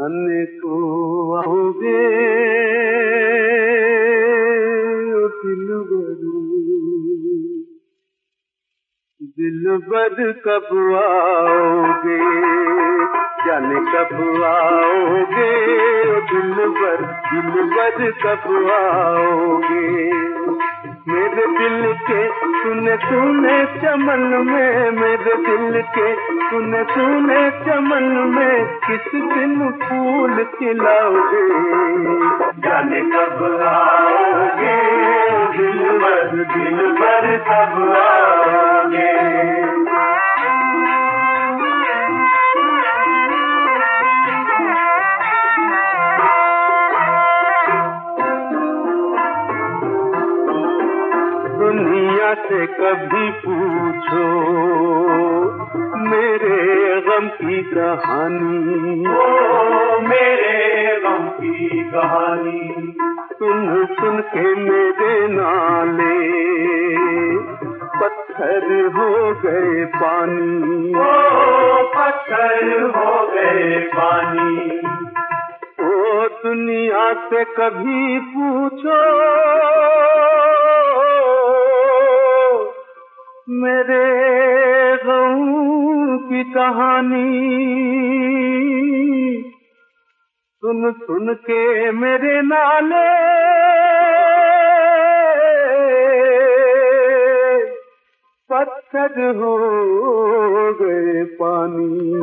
आने को आओगे दिलबर कब आओगे, जाने कब आओगे दिलबर कब आओगे। मेरे दिल के सुने सुने चमन में, मेरे दिल के सुने सुने चमन में किस दिन फूल खिलाओगे, जाने कब आओगे दिलबर कब आओगे। दुनिया से कभी पूछो मेरे गम की कहानी, ओ मेरे गम की कहानी। सुन सुन के मेरे नाले पत्थर हो गए पानी, ओ पत्थर हो गए पानी। ओ दुनिया से कभी पूछो मेरे गम की कहानी। सुन सुन के मेरे नाले पत्थर हो गए पानी।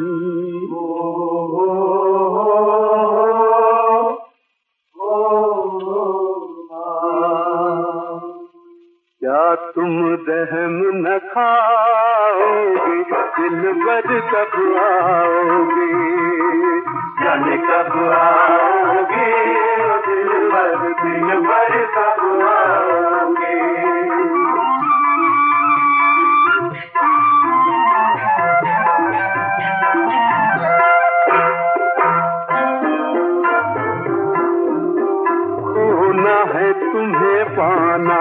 क्या तुम रहम न खाओगे दिलबर कब आओगे, जाने कब आओगे दिलबर कब आओगे। होना है तुम्हें पाना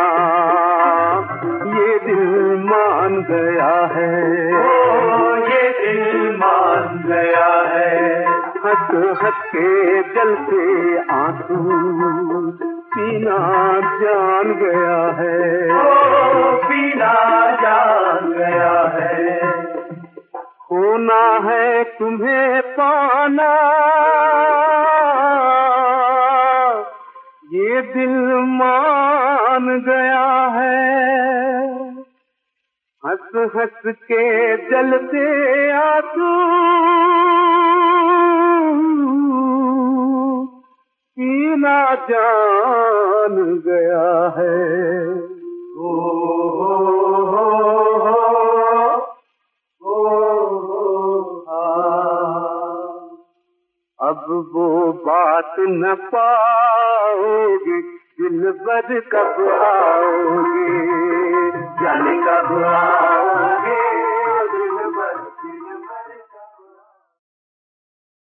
ये दिल मान गया है, ओ ये दिल मान गया है। हंस हंस के जलते आंसू पीना जान गया है, ओ पीना जान गया है। होना है तुम्हें पाना ये दिल मान गया है। हंस हंस के जलते आंसू पीना जान गया है। अब वो बात न पाओगे दिलबर कब आओगे,